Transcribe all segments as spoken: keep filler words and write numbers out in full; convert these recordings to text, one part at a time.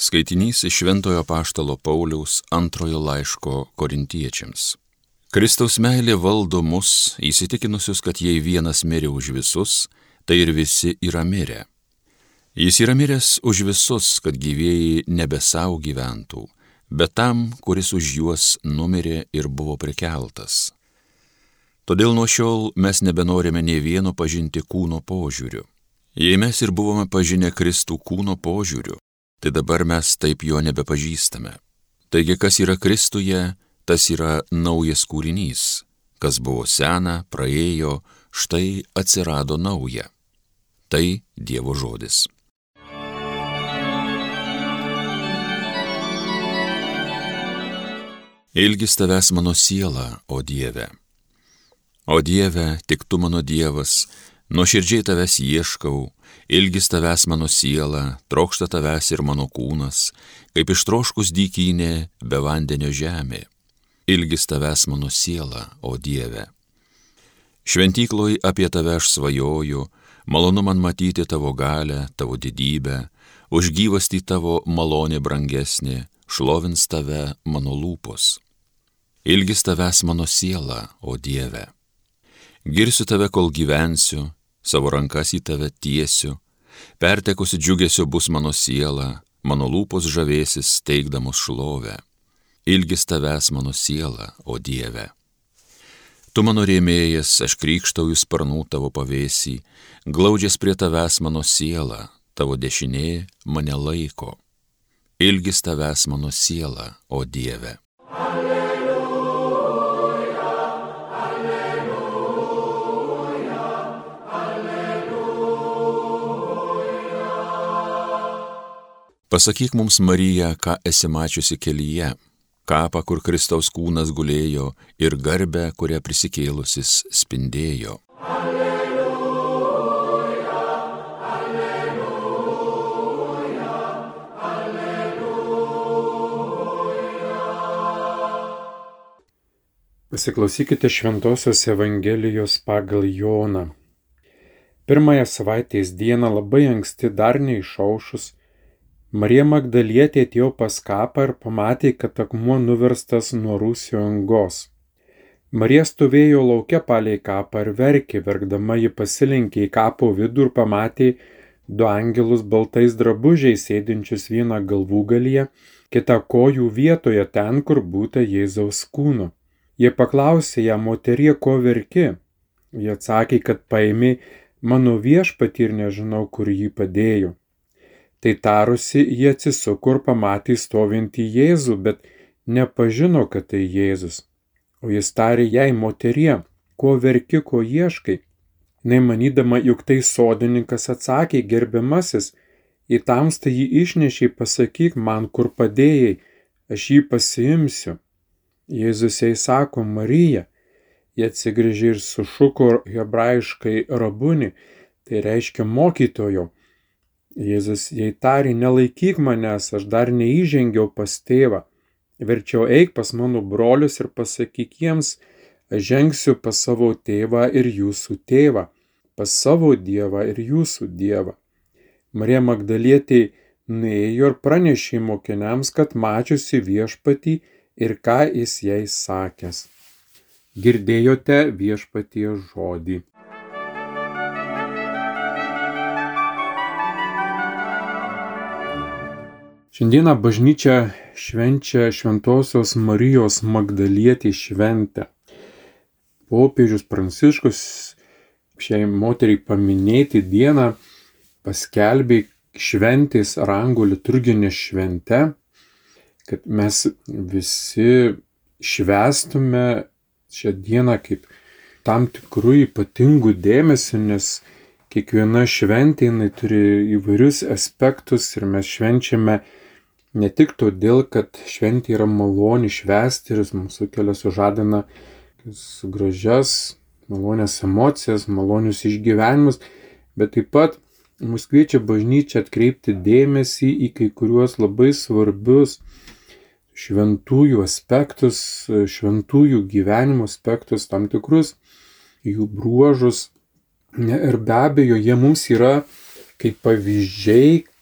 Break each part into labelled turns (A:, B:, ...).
A: Skaitinys iš Šventojo Apaštalo Pauliaus antrojo laiško Korintiečiams. Kristaus meilė valdo mus, įsitikinusius, kad jei vienas mirė už visus, tai ir visi yra mirę. Jis yra miręs už visus, kad gyvieji nebe savo gyventų, bet tam, kuris už juos numirė ir buvo prikeltas. Todėl nuo šiol mes nebenorime nei vieno pažinti kūno požiūriu. Jei mes ir buvome pažinę Kristų kūno požiūriu, tai dabar mes taip jo nebepažįstame. Taigi, kas yra Kristuje, tas yra naujas kūrinys. Kas buvo sena, praėjo, štai atsirado nauja. Tai Dievo žodis. Ilgis tavęs mano siela, o Dieve. O Dieve, tik tu mano Dievas, nuoširdžiai tavęs ieškau, ilgis tavęs mano siela, trokšta tavęs ir mano kūnas, kaip ištroškus dykynė be vandenio žemė. Ilgis tavęs mano siela, o Dieve. Šventykloj apie tave aš svajoju, malonu man matyti tavo galę, tavo didybę, už gyvastį tavo malonė brangesnė, šlovins tave mano lūpos. Ilgis tavęs mano siela, o Dieve. Girsiu tave, kol gyvensiu, savo rankas į tave tiesiu, pertekusi džiugesio bus mano siela, mano lūpos žavėsis teikdamos šlovę. Ilgis tavęs mano siela, o Dieve. Tu mano rėmėjas, aš krykštauju sparnų tavo pavėsį, glaudžias prie tavęs mano siela, tavo dešinė mane laiko. Ilgis tavęs mano siela, o Dieve. Pasakyk mums, Marija, ką esi mačiusi kelyje, kapą, kur Kristaus kūnas gulėjo ir garbę, kurią prisikėlusis spindėjo. Alleluja, alleluja, alleluja.
B: Pasiklausykite Šventosios Evangelijos pagal Joną. Pirmąją savaitės dieną labai anksti, dar neišaušus, Marija Magdalietė atėjo pas kapą ir pamatė, kad akmuo nuverstas nuo rūsio angos. Marija stovėjo lauke palei kapą ir verkė, verkdama ji pasilenkė į kapo vidų ir pamatė du angelus baltais drabužiais sėdinčius vieną galvūgalyje, kitą kojų vietoje ten, kur būta Jėzaus kūno. Jie paklausė ją, moterie, ko verki? Jie atsakė, kad paėmė mano viešpatį ir nežinau, kur jį padėjo. Tai tarusi, jie atsisuko ir pamatė stovintį Jėzų, bet nepažino, kad tai Jėzus. O jis tarė jai, moterie, ko verki, ko ieškai? Nemanydama, juk tai sodininkas, atsakė, gerbiamasis, į tamstą jį išnešiai, pasakyk man, kur padėjai, aš jį pasiimsiu. Jėzus jai sako, Marija. Jie atsigręžė ir sušuko hebrajiškai rabuni, tai reiškia mokytojo. Jėzus jai tarė, nelaikyk manęs, aš dar neįžengiau pas tėvą. Verčiau eik pas mano brolius ir pasakyk jiems, aš žengsiu pas savo tėvą ir jūsų tėvą, pas savo Dievą ir jūsų Dievą. Marija Magdalietė nuėjo ir pranešė mokiniams, kad mačiusi viešpatį ir ką jis jai sakęs. Girdėjote viešpaties žodį. Šiandieną bažnyčia švenčia Šventosios Marijos Magdalietės šventę. Popiežius Pranciškus šiai moteriai paminėti dieną paskelbė šventės rango liturginę šventę, kad mes visi švęstume šią dieną kaip tam tikrų ypatingų dėmesių, nes kiekviena šventė jinai turi įvairius aspektus ir mes švenčiame ne tik todėl, kad šventė yra maloni švęsti ir mums sukelia, sužadina gražias, malonias emocijas, malonius išgyvenimus, bet taip pat mus kviečia bažnyčia atkreipti dėmesį į kai kuriuos labai svarbius šventųjų aspektus, šventųjų gyvenimo aspektus, tam tikrus jų bruožus. Ir be abejo, jie mums yra kaip pavyzdžiai,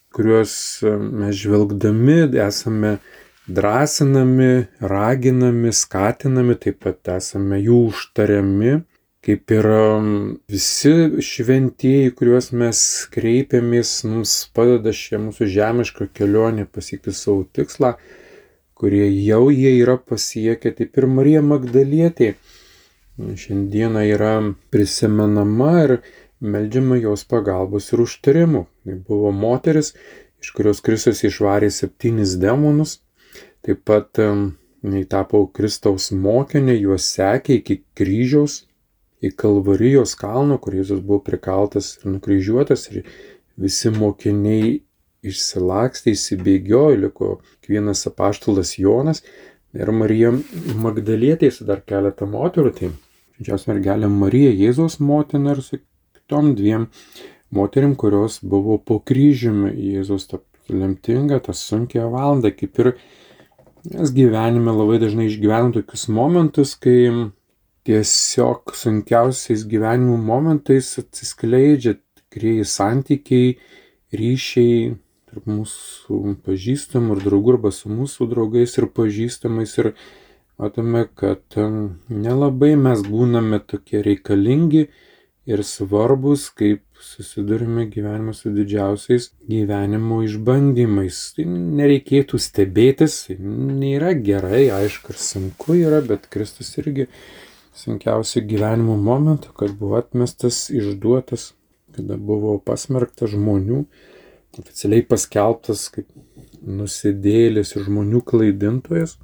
B: kuriuos mes žvelgdami esame drąsinami, raginami, skatinami, taip pat esame jų užtariami, kaip ir visi šventieji, kuriuos mes kreipiamės, mums padeda šią mūsų žemišką kelionę pasiekti savo tikslą, kurie jau jie yra pasiekę, taip ir Marija Magdalietė šiandieną yra prisimenama ir meldžiama jos pagalbos ir užtarimų. Tai buvo moteris, iš kurios Kristus išvarė septynis demonus, taip pat jinai tapo Kristaus mokinė, juos sekė iki kryžiaus, į Kalvarijos kalną, kur Jėzus buvo prikaltas ir nukryžiuotas, ir visi mokiniai išsilakstė, įsibėgiojo, liko vienas apaštalas Jonas ir Marija Magdalietė su dar keletą moterų, tai Didžiausia mergelė Marija, Jėzaus motina, ir su kitom dviem moterim, kurios buvo po kryžiumi. Jėzaus tą lemtingą, tą sunkią valandą, kaip ir mes gyvenime labai dažnai išgyvenam tokius momentus, kai tiesiog sunkiausiais gyvenimo momentais atsiskleidžia tikrieji santykiai, ryšiai tarp mūsų pažįstamų ir draugų, arba su mūsų draugais ir pažįstamais, ir matome, kad nelabai mes būname tokie reikalingi ir svarbus, kaip susidurime gyvenime su didžiausiais gyvenimo išbandymais. Tai nereikėtų stebėtis, tai nėra gerai, aišku, ir sunku yra, bet Kristus irgi sunkiausių gyvenimo momentų, kad buvo atmestas, išduotas, kada buvo pasmerktas žmonių, oficialiai paskelbtas kaip nusidėjėlis ir žmonių klaidintojas.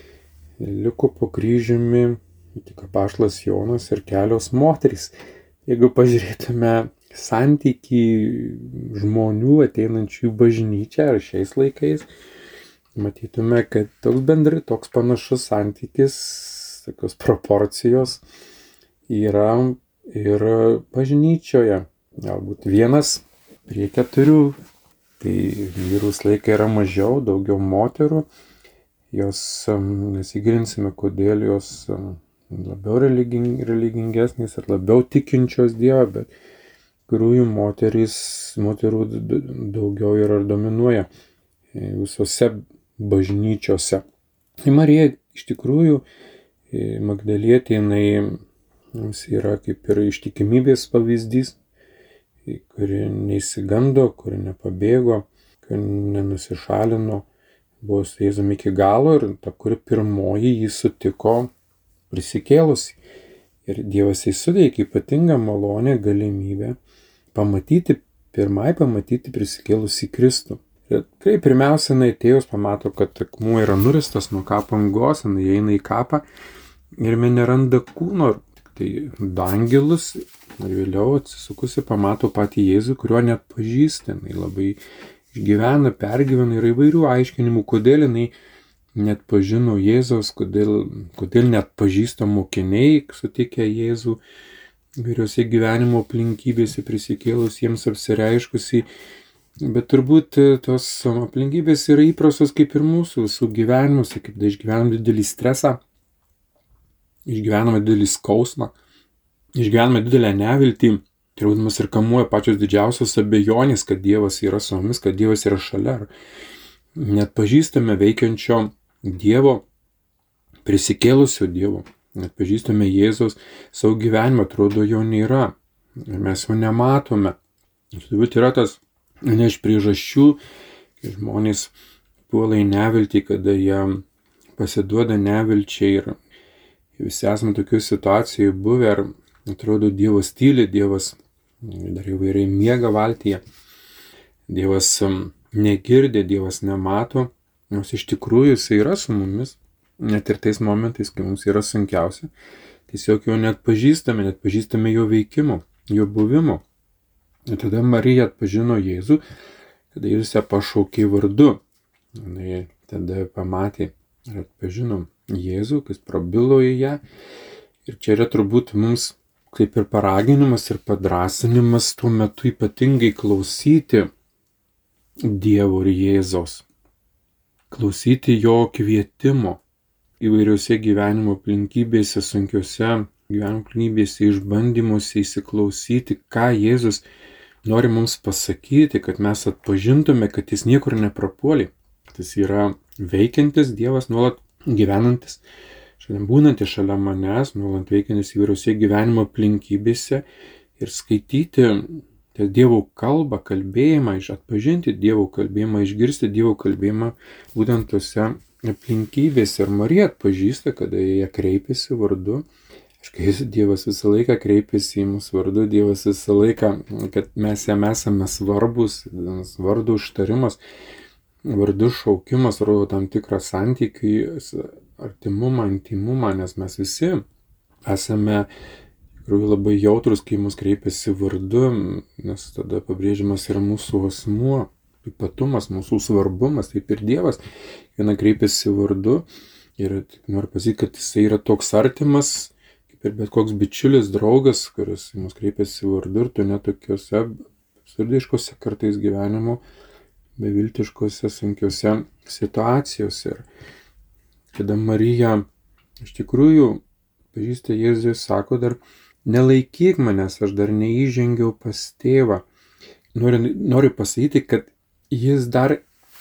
B: Liko po kryžiumi tik apaštalas Jonas ir kelios moterys. Jeigu pažiūrėtume santykį žmonių ateinančių į bažnyčią ar šiais laikais, matytume, kad toks bendrai, toks panašus santykis, tokios proporcijos yra ir bažnyčioje. Galbūt vienas prie keturių, tai vyrus laikai yra mažiau, daugiau moterų. Jos, nesigilinsime, kodėl jos labiau religing, religingesnės ir labiau tikinčios Dievą, bet kurių moterys, moterų daugiau yra ir dominuoja visose bažnyčiose. Marija iš tikrųjų Magdalietė, jinai mums yra kaip ir ištikimybės pavyzdys, kuri neįsigando, kuri nepabėgo, kuri nenusišalino, buvo su Jėzumi iki galo, ir ta, kuri pirmoji jį sutiko prisikėlusi. Ir Dievas jai suteikė ypatingą malonę, galimybę pamatyti, pirmai pamatyti prisikėlusį Kristų. Ir kai pirmiausia, jinai atėjus pamato, kad akmuo yra nuristas nuo kapo angos, jinai eina į kapą ir me neranda kūno, tik tai dangelus, ir vėliau atsisukusi pamato patį Jėzų, kurio net pažįsta. Jinai labai išgyvena, pergyvena, yra įvairių aiškinimų, kodėl jinai net pažino Jėzaus, kodėl, kodėl net pažįsta mokiniai, sutikę Jėzų įvairiose gyvenimo aplinkybėse, prisikėlus jiems apsireiškusi. Bet turbūt tos aplinkybės yra įprastos kaip ir mūsų visų gyvenimuose, kaip da išgyvenam didelį stresą, išgyvename didelį skausmą, išgyvename didelę neviltį, turbūt ir kamuoja pačios didžiausios abejonės, kad Dievas yra su mumis, kad Dievas yra šalia. Net pažįstame veikiančio Dievo, prisikėlusio Dievo, net pažįstame Jėzaus savo gyvenimą, atrodo jo nėra, mes jo nematome. Ir turbūt yra tas viena iš priežasčių, kai žmonės puola į neviltį, kada jie pasiduoda nevilčiai, ir visi esame tokių situacijų buvę, ir atrodo Dievas tyli, Dievas dar įvairiai miega valtyje, Dievas negirdi, Dievas nemato, nors iš tikrųjų jis yra su mumis, net ir tais momentais, kai mums yra sunkiausia, tiesiog jo net pažįstame, net pažįstame jo veikimo, jo buvimo. Ir tada Marija atpažino Jėzų, kada Jėzus ją pašaukė vardu. Jis tada pamatė ir atpažino Jėzų, kas prabilo į ją. Ir čia yra turbūt mums kaip ir paraginimas ir padrasinimas tuo metu ypatingai klausyti Dievo ir Jėzaus. Klausyti jo kvietimo įvairiose gyvenimo aplinkybėse, sunkiose gyvenimo aplinkybėse, išbandymuose, įsiklausyti, ką Jėzus nori mums pasakyti, kad mes atpažintume, kad jis niekur neprapuolė, kad jis yra veikiantis Dievas, nuolat gyvenantis, šalia būnantis šalia manęs, nuolat veikiantis įvairiose gyvenimo aplinkybėse ir skaityti tą Dievo kalbą, kalbėjimą, atpažinti Dievo kalbėjimą, išgirsti Dievo kalbėjimą būtent tose aplinkybėse. Ir Marija atpažįsta, kada jie kreipiasi vardu. Aiškiai, Dievas visą laiką kreipiasi į mūsų vardu, Dievas visą laiką, kad mes jam esame svarbus, vardu užtarimas, vardu šaukimas, rodo tam tikrą santykį, artimumą, intimumą, nes mes visi esame labai jautrus, kai mus kreipiasi vardu, nes tada pabrėžiamas yra mūsų asmuo, ypatumas, mūsų svarbumas, taip ir Dievas viena kreipiasi vardu ir noriu pasakyti, kad jisai yra toks artimas, ir bet koks bičiulis, draugas, kuris mus kreipiasi vardu ir tu netokiuose absurdiškose kartais gyvenimo, beviltiškose, sunkiuose situacijose. Ir kada Marija iš tikrųjų pažįsta Jėzų, sako dar, nelaikyk manęs, aš dar neįžengiau pas tėvą. Noriu, noriu pasakyti, kad jis dar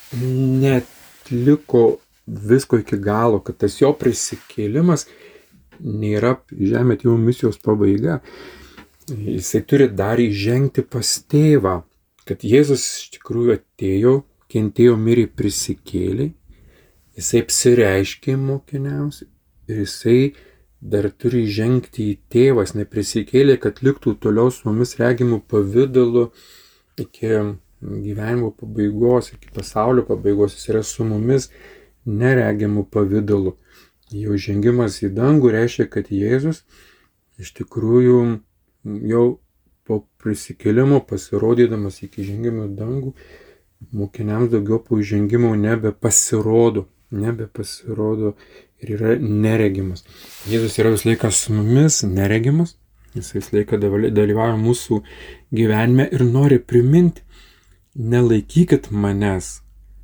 B: netliko visko iki galo, kad tas jo prisikėlimas nėra žemė tėvo misijos pabaiga. Jisai turi dar įžengti pas tėvą, kad Jėzus iš tikrųjų atėjo, kentėjo, mirė, prisikėlė, jisai apsireiškė mokiniams ir jisai dar turi įžengti į tėvą, jis neprisikėlė, kad liktų toliau su mumis regimų pavidalu iki gyvenimo pabaigos, iki pasaulio pabaigos, jis yra su mumis neregimų pavidalu. Jo žengimas į dangų reiškia, kad Jėzus iš tikrųjų jau po prisikėlimo pasirodydamas iki žengimo į dangų, mokiniams daugiau po žengimo nebepasirodo, nebepasirodo ir yra neregimas. Jėzus yra vis laikas su mumis, neregimas, jis vis laiką dalyvauja mūsų gyvenime ir nori priminti, nelaikykit manęs,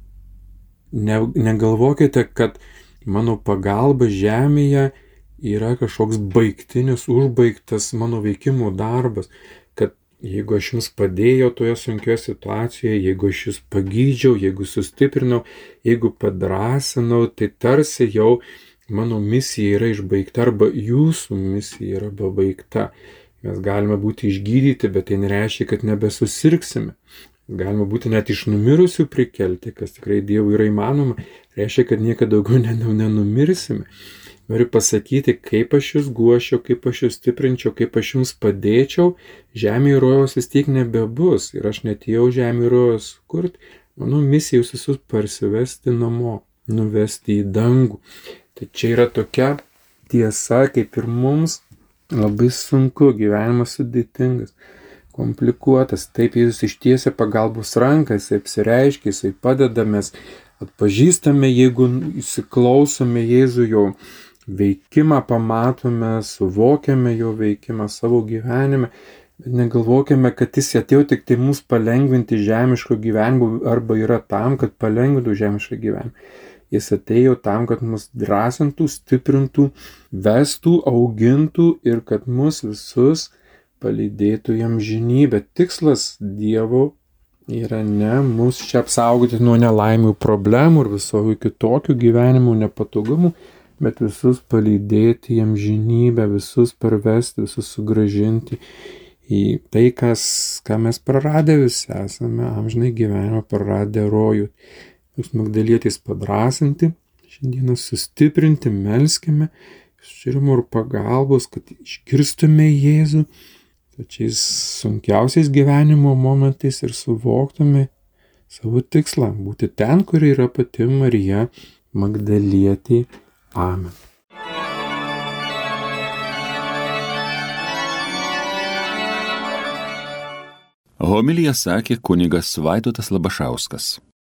B: ne, negalvokite, kad mano pagalba žemėje yra kažkoks baigtinis, užbaigtas mano veikimo darbas, kad jeigu aš jums padėjau toje sunkioje situacijoje, jeigu aš jūs pagydžiau, jeigu sustiprinau, jeigu padrasinau, tai tarsi jau mano misija yra išbaigta arba jūsų misija yra pabaigta. Mes galime būti išgydyti, bet tai nereiškia, kad nebesusirgsime. Galima būti net iš numirusių prikelti, kas tikrai Dievui yra įmanoma, reiškia, kad niekada daugiau nenumirsime. Noriu pasakyti, kaip aš jūs guošiau, kaip aš jūs stiprinčiau, kaip aš jums padėčiau, žemė ir rojaus vis tiek nebebus. Ir aš netėjau žemė ir rojaus kurti, mano misija jūs visus parsivesti namo, nuvesti į dangų. Tai čia yra tokia tiesa, kaip ir mums labai sunku, gyvenimas sudėtingas, komplikuotas. Taip Jėzus ištiesia pagalbos ranką, jisai apsireiškia, jisai padeda, mes atpažįstame, jeigu įsiklausome Jėzų, jo veikimą pamatome, suvokiame jo veikimą savo gyvenime, bet negalvokime, kad jis atėjo tik tai mus palengvinti žemiško gyvenimo arba yra tam, kad palengvintų žemišką gyvenimą. Jis atėjo tam, kad mus drąsintų, stiprintų, vestų, augintų ir kad mus visus palydėtų jam žinybę. Tikslas Dievo yra ne mus čia apsaugoti nuo nelaimių problemų ir visokių kitokių gyvenimų nepatogumų, bet visus palydėti jam žinybę, visus parvesti, visus sugrąžinti į tai, kas, ką mes praradę visi esame, amžinai gyvenimą praradę rojų. Jūs Magdalietės padrasinti, šiandieną sustiprinti, melskime, širimo ir pagalbos, kad išgirstume Jėzų pačiais sunkiausiais gyvenimo momentais ir suvoktume savo tikslą, būti ten, kur yra pati Marija Magdalietė. Amen.
A: Homiliją sakė kunigas Vaidotas Labašauskas.